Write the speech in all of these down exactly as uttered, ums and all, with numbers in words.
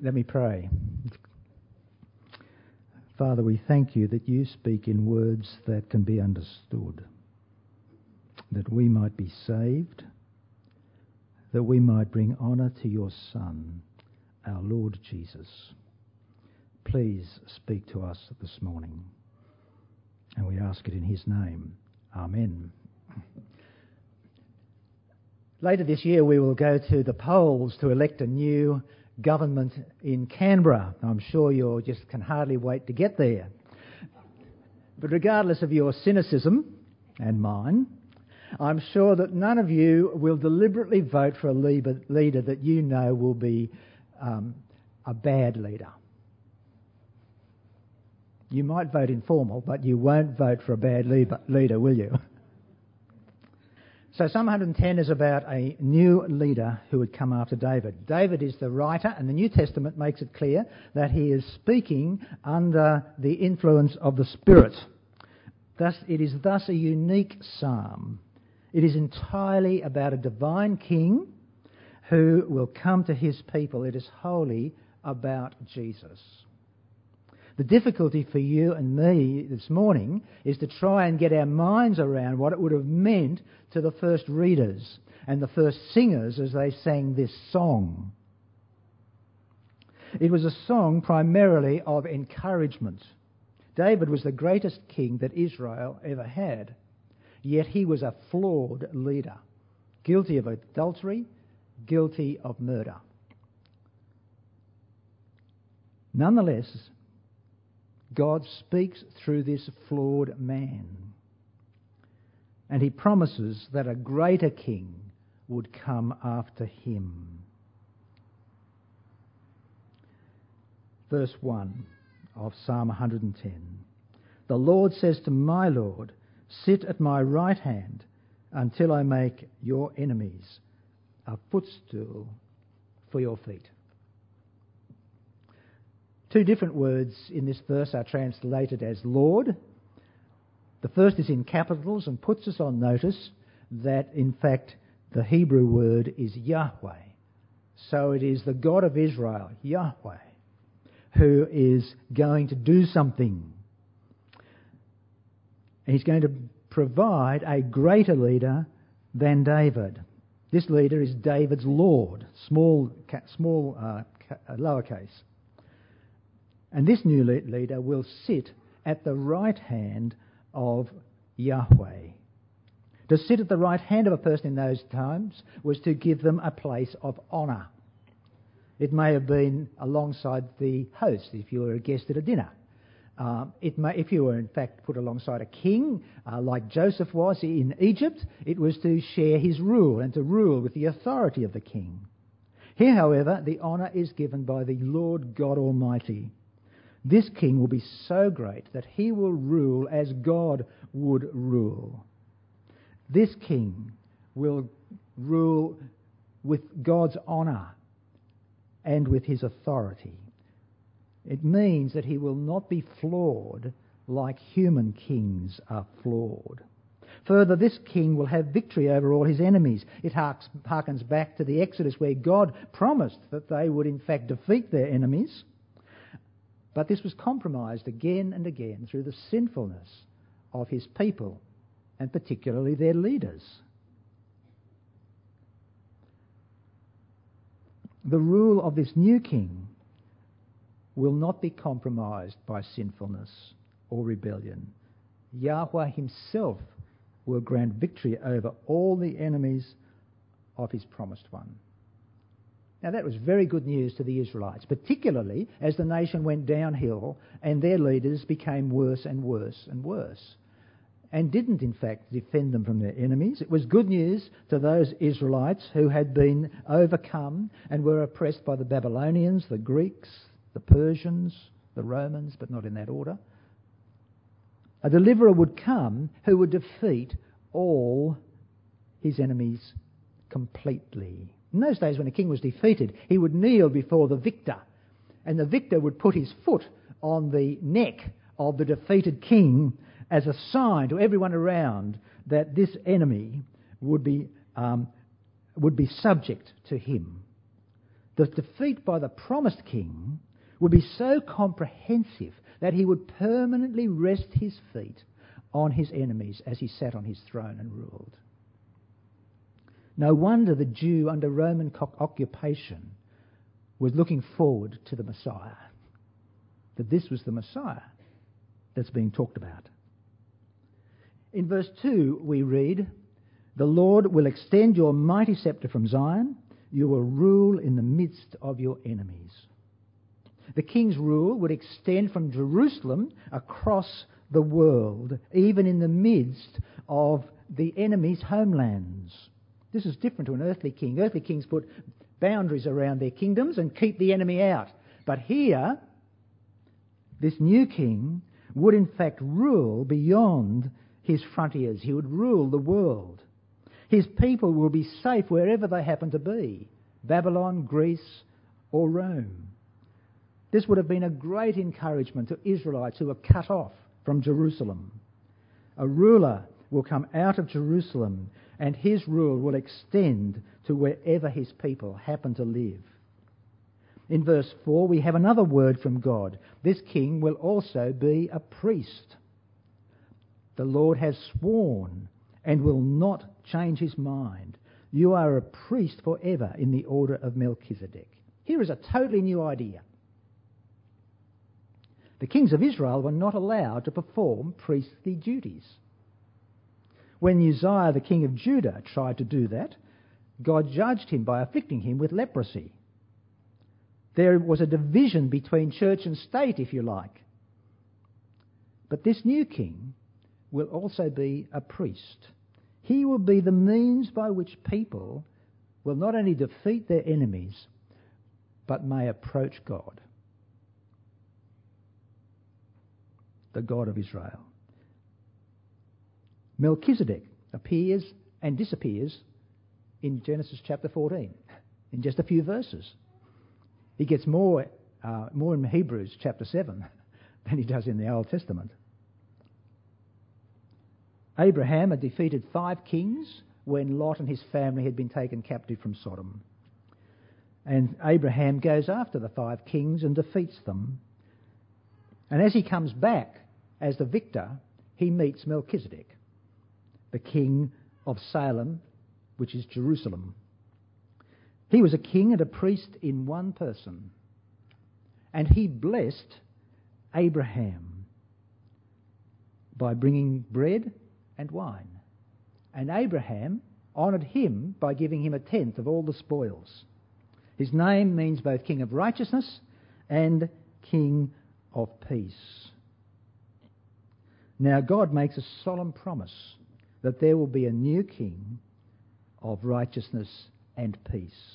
Let me pray. Father, we thank you that you speak in words that can be understood, that we might be saved, that we might bring honour to your Son, our Lord Jesus. Please speak to us this morning, and we ask it in his name. Amen. Later this year we will go to the polls to elect a new government in Canberra. I'm sure you just can hardly wait to get there. But regardless of your cynicism and mine, I'm sure that none of you will deliberately vote for a leader that you know will be um, a bad leader. You might vote informal, but you won't vote for a bad leader, will you? So Psalm one hundred ten is about a new leader who would come after David. David is the writer, and the New Testament makes it clear that he is speaking under the influence of the Spirit. Thus, it is thus a unique psalm. It is entirely about a divine king who will come to his people. It is wholly about Jesus. The difficulty for you and me this morning is to try and get our minds around what it would have meant to the first readers and the first singers as they sang this song. It was a song primarily of encouragement. David was the greatest king that Israel ever had, yet he was a flawed leader, guilty of adultery, guilty of murder. Nonetheless, God speaks through this flawed man, and he promises that a greater king would come after him. Verse one of Psalm one hundred ten. The Lord says to my Lord, sit at my right hand until I make your enemies a footstool for your feet. Two different words in this verse are translated as Lord. The first is in capitals and puts us on notice that, in fact, the Hebrew word is Yahweh. So it is the God of Israel, Yahweh, who is going to do something. And he's going to provide a greater leader than David. This leader is David's Lord, small, small, uh, lowercase. And this new leader will sit at the right hand of Yahweh. To sit at the right hand of a person in those times was to give them a place of honour. It may have been alongside the host if you were a guest at a dinner. Uh, it may, if you were in fact put alongside a king, uh, like Joseph was in Egypt, it was to share his rule and to rule with the authority of the king. Here, however, the honour is given by the Lord God Almighty. This king will be so great that he will rule as God would rule. This king will rule with God's honour and with his authority. It means that he will not be flawed like human kings are flawed. Further, this king will have victory over all his enemies. It harkens back to the Exodus where God promised that they would in fact defeat their enemies. But this was compromised again and again through the sinfulness of his people, and particularly their leaders. The rule of this new king will not be compromised by sinfulness or rebellion. Yahweh himself will grant victory over all the enemies of his promised one. Now that was very good news to the Israelites, particularly as the nation went downhill and their leaders became worse and worse and worse, and didn't in fact defend them from their enemies. It was good news to those Israelites who had been overcome and were oppressed by the Babylonians, the Greeks, the Persians, the Romans, but not in that order. A deliverer would come who would defeat all his enemies completely. In those days when a king was defeated, he would kneel before the victor, and the victor would put his foot on the neck of the defeated king as a sign to everyone around that this enemy would be um, would be subject to him. The defeat by the promised king would be so comprehensive that he would permanently rest his feet on his enemies as he sat on his throne and ruled. No wonder the Jew under Roman co- occupation was looking forward to the Messiah, that this was the Messiah that's being talked about. In verse two we read, "The Lord will extend your mighty scepter from Zion. You will rule in the midst of your enemies." The king's rule would extend from Jerusalem across the world, even in the midst of the enemy's homelands. This is different to an earthly king. Earthly kings put boundaries around their kingdoms and keep the enemy out. But here, this new king would in fact rule beyond his frontiers. He would rule the world. His people will be safe wherever they happen to be, Babylon, Greece, or Rome. This would have been a great encouragement to Israelites who were cut off from Jerusalem. A ruler will come out of Jerusalem, and his rule will extend to wherever his people happen to live. In verse four, we have another word from God. This king will also be a priest. The Lord has sworn and will not change his mind. You are a priest forever in the order of Melchizedek. Here is a totally new idea. The kings of Israel were not allowed to perform priestly duties. When Uzziah, the king of Judah, tried to do that, God judged him by afflicting him with leprosy. There was a division between church and state, if you like. But this new king will also be a priest. He will be the means by which people will not only defeat their enemies, but may approach God, the God of Israel. Melchizedek appears and disappears in Genesis chapter fourteen, in just a few verses. He gets more, uh, more in Hebrews chapter seven than he does in the Old Testament. Abraham had defeated five kings when Lot and his family had been taken captive from Sodom. And Abraham goes after the five kings and defeats them. And as he comes back as the victor, he meets Melchizedek, the king of Salem, which is Jerusalem. He was a king and a priest in one person. And he blessed Abraham by bringing bread and wine. And Abraham honoured him by giving him a tenth of all the spoils. His name means both King of Righteousness and King of Peace. Now God makes a solemn promise that there will be a new king of righteousness and peace.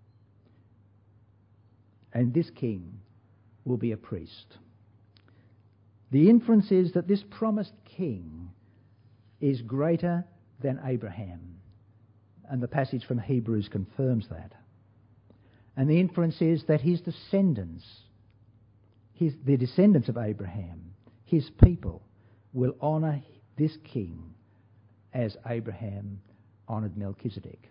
And this king will be a priest. The inference is that this promised king is greater than Abraham. And the passage from Hebrews confirms that. And the inference is that his descendants, his, the descendants of Abraham, his people, will honour this king as Abraham honoured Melchizedek.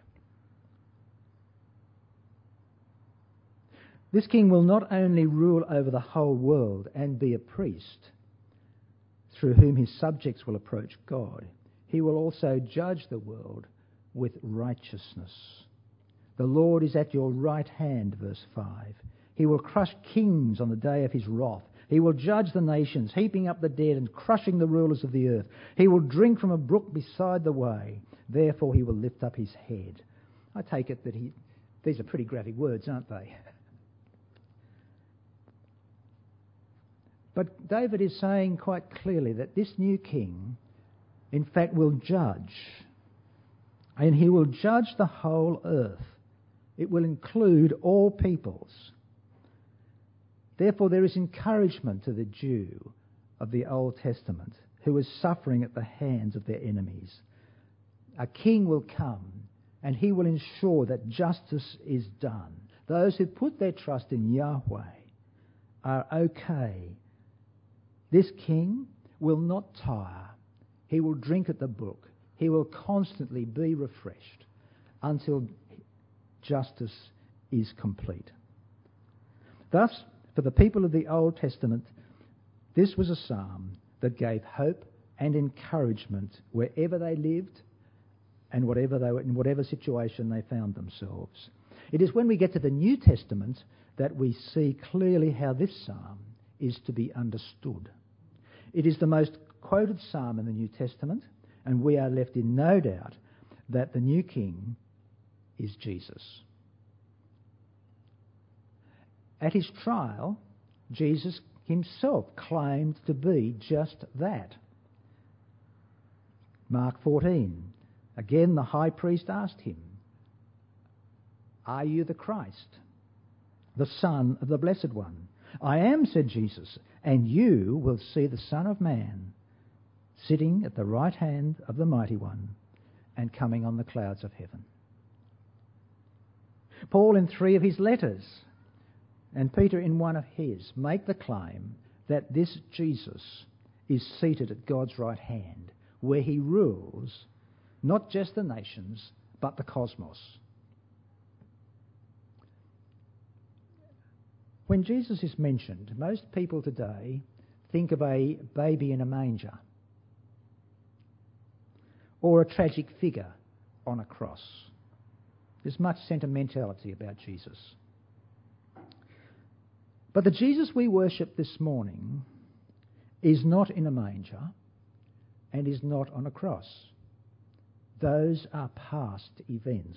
This king will not only rule over the whole world and be a priest through whom his subjects will approach God, he will also judge the world with righteousness. The Lord is at your right hand, verse five. He will crush kings on the day of his wrath. He will judge the nations, heaping up the dead and crushing the rulers of the earth. He will drink from a brook beside the way. Therefore he will lift up his head. I take it that he... These are pretty graphic words, aren't they? But David is saying quite clearly that this new king, in fact, will judge. And he will judge the whole earth. It will include all peoples. Therefore, there is encouragement to the Jew of the Old Testament who is suffering at the hands of their enemies. A king will come and he will ensure that justice is done. Those who put their trust in Yahweh are okay. This king will not tire. He will drink at the brook. He will constantly be refreshed until justice is complete. Thus, for the people of the Old Testament, this was a psalm that gave hope and encouragement wherever they lived and whatever they were, in whatever situation they found themselves. It is when we get to the New Testament that we see clearly how this psalm is to be understood. It is the most quoted psalm in the New Testament, and we are left in no doubt that the new king is Jesus. At his trial, Jesus himself claimed to be just that. Mark fourteen. Again, the high priest asked him, "Are you the Christ, the Son of the Blessed One?" "I am," said Jesus, "and you will see the Son of Man sitting at the right hand of the Mighty One and coming on the clouds of heaven." Paul, in three of his letters, and Peter in one of his, make the claim that this Jesus is seated at God's right hand, where he rules not just the nations, but the cosmos. When Jesus is mentioned, most people today think of a baby in a manger or a tragic figure on a cross. There's much sentimentality about Jesus. But the Jesus we worship this morning is not in a manger and is not on a cross. Those are past events.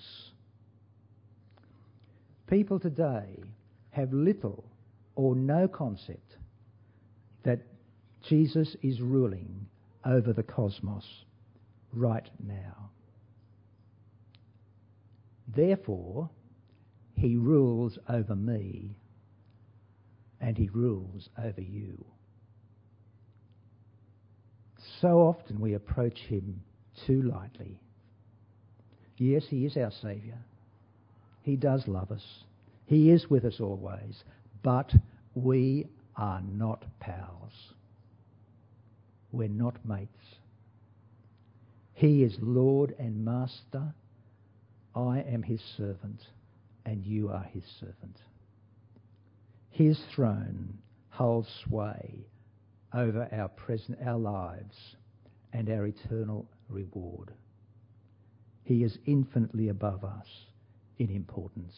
People today have little or no concept that Jesus is ruling over the cosmos right now. Therefore, he rules over me and he rules over you. So often we approach him too lightly. Yes, he is our Saviour. He does love us. He is with us always. But we are not pals. We're not mates. He is Lord and Master. I am his servant, and you are his servant. His throne holds sway over our present, our lives, and our eternal reward. He is infinitely above us in importance.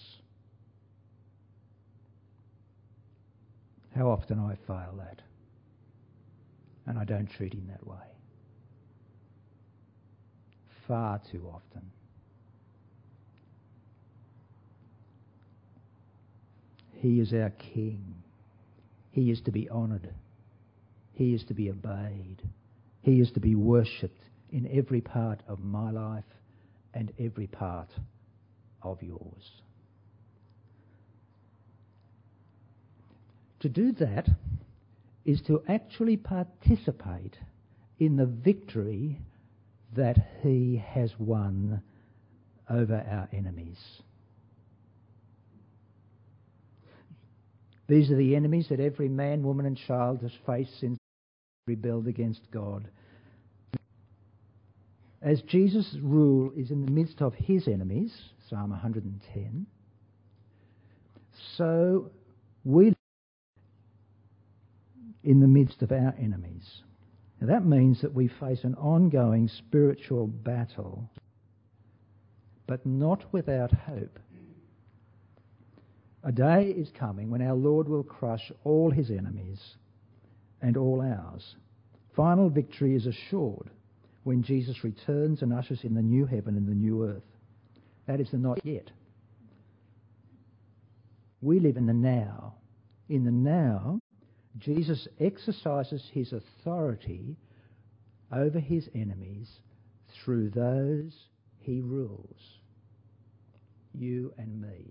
How often I fail that, and I don't treat him that way. Far too often. He is our King. He is to be honoured. He is to be obeyed. He is to be worshipped in every part of my life and every part of yours. To do that is to actually participate in the victory that he has won over our enemies. These are the enemies that every man, woman and child has faced since he rebelled against God. As Jesus' rule is in the midst of his enemies, Psalm one hundred ten, so we live in the midst of our enemies. Now that means that we face an ongoing spiritual battle, but not without hope. A day is coming when our Lord will crush all his enemies and all ours. Final victory is assured when Jesus returns and ushers in the new heaven and the new earth. That is the not yet. We live in the now. In the now, Jesus exercises his authority over his enemies through those he rules, you and me.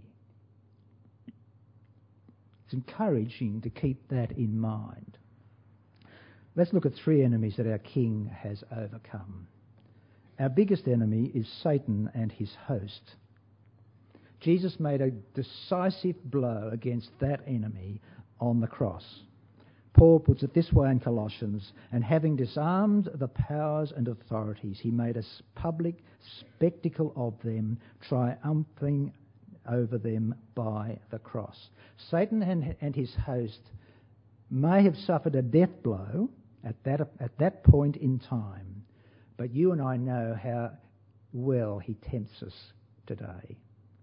It's encouraging to keep that in mind. Let's look at three enemies that our King has overcome. Our biggest enemy is Satan and his host. Jesus made a decisive blow against that enemy on the cross. Paul puts it this way in Colossians, and having disarmed the powers and authorities, he made a public spectacle of them, triumphing over them by the cross. Satan and, and his host may have suffered a death blow at that, at that point in time, but you and I know how well he tempts us today.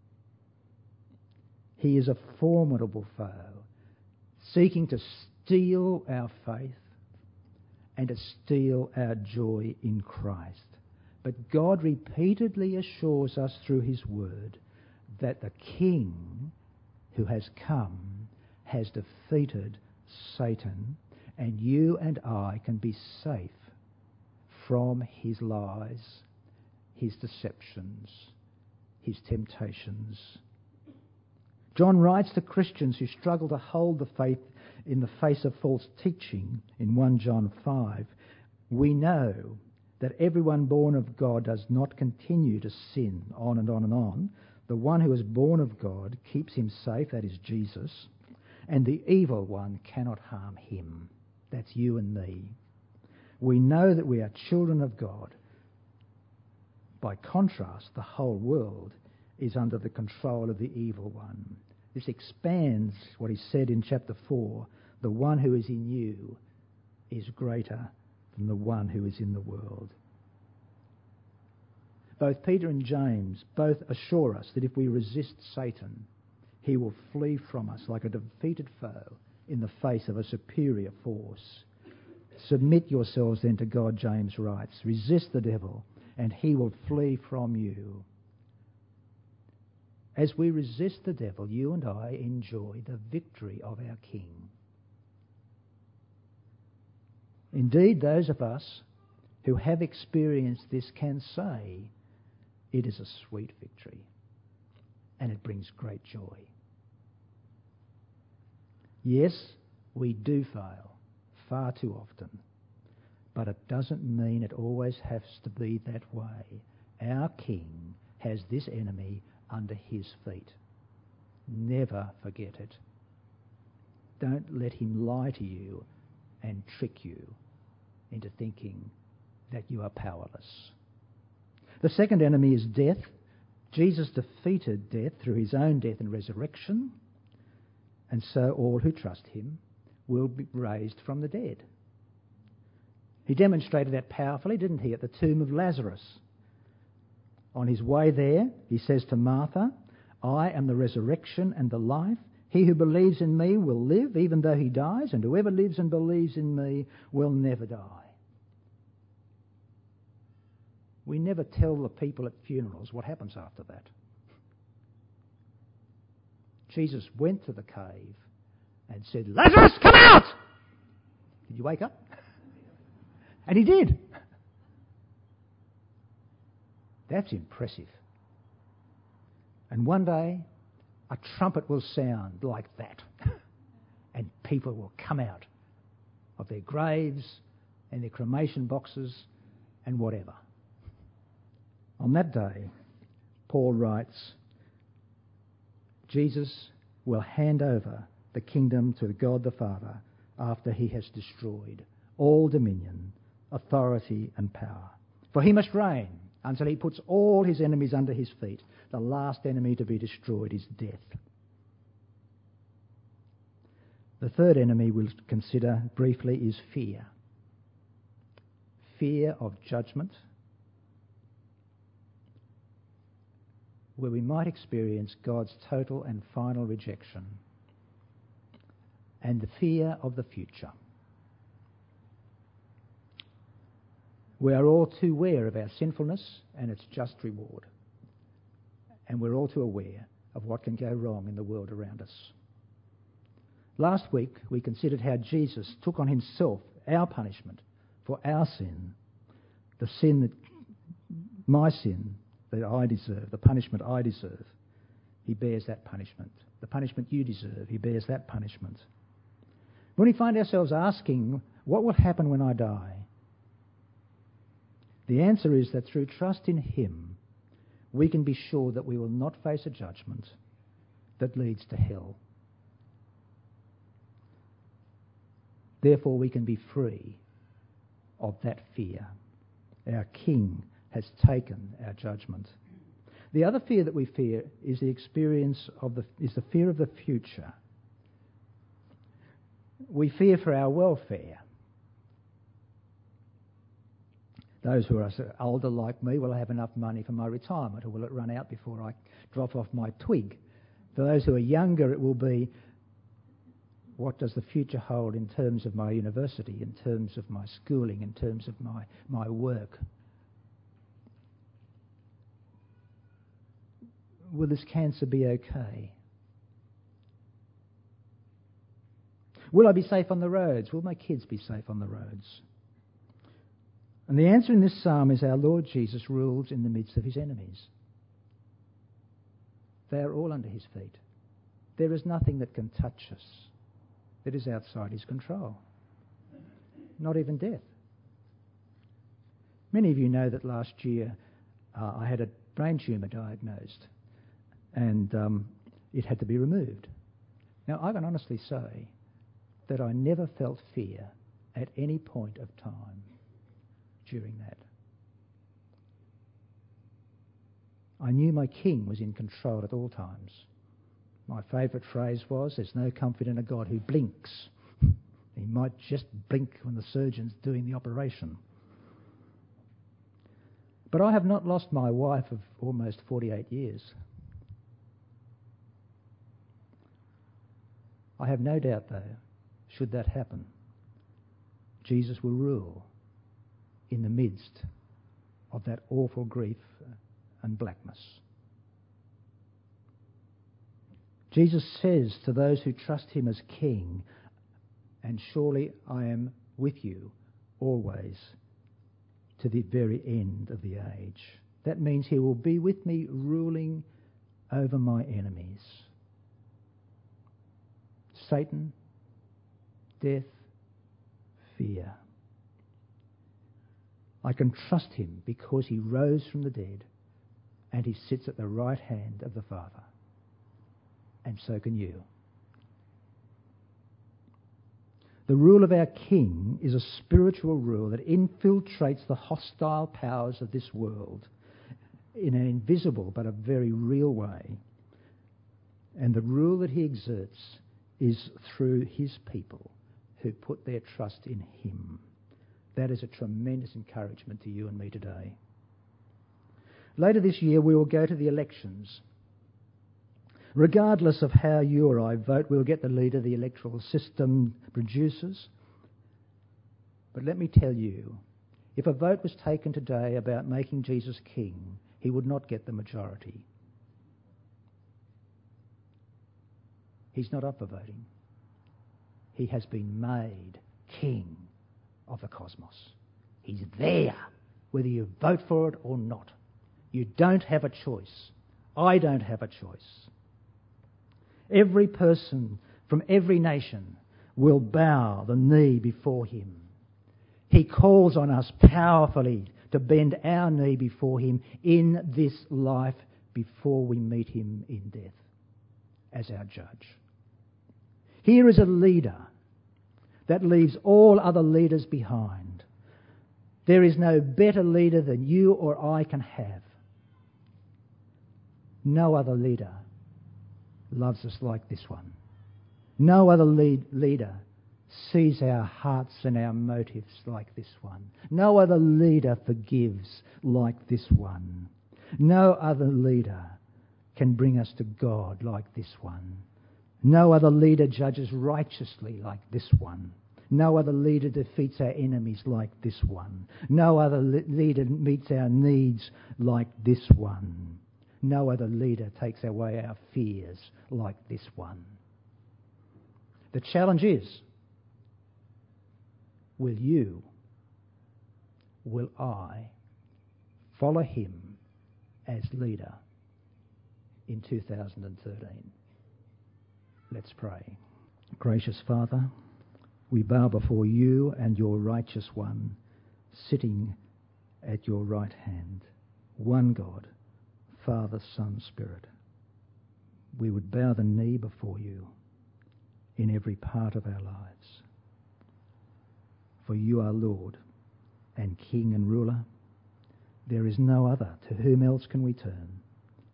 He is a formidable foe, seeking to steal our faith and to steal our joy in Christ. But God repeatedly assures us through his word that the King who has come has defeated Satan, and you and I can be safe from his lies, his deceptions, his temptations. John writes to Christians who struggle to hold the faith in the face of false teaching in First John five, we know that everyone born of God does not continue to sin on and on and on. The one who is born of God keeps him safe, that is Jesus, and the evil one cannot harm him. That's you and me. We know that we are children of God. By contrast, the whole world is under the control of the evil one. This expands what he said in chapter four. The one who is in you is greater than the one who is in the world. Both Peter and James both assure us that if we resist Satan, he will flee from us like a defeated foe in the face of a superior force. Submit yourselves then to God, James writes. Resist the devil, and he will flee from you. As we resist the devil, you and I enjoy the victory of our King. Indeed, those of us who have experienced this can say it is a sweet victory and it brings great joy. Yes, we do fail far too often, but it doesn't mean it always has to be that way. Our King has this enemy under his feet. Never forget it. Don't let him lie to you and trick you into thinking that you are powerless. The second enemy is death. Jesus defeated death through his own death and resurrection, and so all who trust him will be raised from the dead. He demonstrated that powerfully, didn't he, at the tomb of Lazarus? On his way there, he says to Martha, I am the resurrection and the life. He who believes in me will live even though he dies, and whoever lives and believes in me will never die. We never tell the people at funerals what happens after that. Jesus went to the cave and said, Lazarus, come out! Did you wake up? And he did. That's impressive. And one day, a trumpet will sound like that, and people will come out of their graves and their cremation boxes and whatever. On that day, Paul writes, Jesus will hand over the kingdom to God the Father after he has destroyed all dominion, authority and power. For he must reign until he puts all his enemies under his feet. The last enemy to be destroyed is death. The third enemy we'll consider briefly is fear. Fear of judgment, where we might experience God's total and final rejection, and the fear of the future. We are all too aware of our sinfulness and its just reward. And we're all too aware of what can go wrong in the world around us. Last week, we considered how Jesus took on himself our punishment for our sin, the sin that, my sin that I deserve, the punishment I deserve. He bears that punishment. The punishment you deserve, he bears that punishment. When we find ourselves asking, what will happen when I die? The answer is that through trust in him, we can be sure that we will not face a judgment that leads to hell. Therefore, we can be free of that fear. Our King has taken our judgment. The other fear that we fear is the experience of the is the fear of the future. We fear for our welfare. Those who are older like me, will I have enough money for my retirement, or will it run out before I drop off my twig? For those who are younger, it will be, what does the future hold in terms of my university, in terms of my schooling, in terms of my, my work? Will this cancer be okay? Will I be safe on the roads? Will my kids be safe on the roads? And the answer in this psalm is our Lord Jesus rules in the midst of his enemies. They are all under his feet. There is nothing that can touch us that is outside his control. Not even death. Many of you know that last year uh, I had a brain tumour diagnosed, and um, it had to be removed. Now, I can honestly say that I never felt fear at any point of time during that. I knew my King was in control at all times. My favourite phrase was, there's no comfort in a God who blinks. He might just blink when the surgeon's doing the operation. But I have not lost my wife of almost forty-eight years. I have no doubt, though, should that happen, Jesus will rule in the midst of that awful grief and blackness. Jesus says to those who trust him as King, and surely I am with you always to the very end of the age. That means he will be with me ruling over my enemies. Satan, death, fear. I can trust him because he rose from the dead and he sits at the right hand of the Father. And so can you. The rule of our King is a spiritual rule that infiltrates the hostile powers of this world in an invisible but a very real way. And the rule that he exerts is through his people who put their trust in him. That is a tremendous encouragement to you and me today. Later this year, we will go to the elections. Regardless of how you or I vote, we'll get the leader the electoral system produces. But let me tell you, if a vote was taken today about making Jesus king, he would not get the majority. He's not up for voting. He has been made king of the cosmos. He's there, whether you vote for it or not. You don't have a choice. I don't have a choice. Every person from every nation will bow the knee before him. He calls on us powerfully to bend our knee before him in this life before we meet him in death as our judge. Here is a leader that leaves all other leaders behind. There is no better leader than you or I can have. No other leader loves us like this one. No other lead, leader sees our hearts and our motives like this one. No other leader forgives like this one. No other leader can bring us to God like this one. No other leader judges righteously like this one. No other leader defeats our enemies like this one. No other le- leader meets our needs like this one. No other leader takes away our fears like this one. The challenge is, will you, will I follow him as leader in two thousand thirteen? Let's pray. Gracious Father, we bow before you and your righteous one, sitting at your right hand, one God, Father, Son, Spirit. We would bow the knee before you in every part of our lives. For you are Lord and King and ruler. There is no other. To whom else can we turn?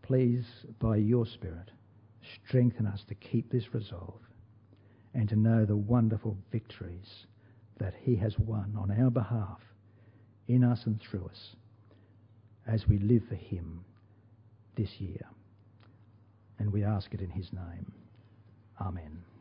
Please, by your Spirit, strengthen us to keep this resolve and to know the wonderful victories that he has won on our behalf, in us and through us, as we live for him this year. And we ask it in his name. Amen.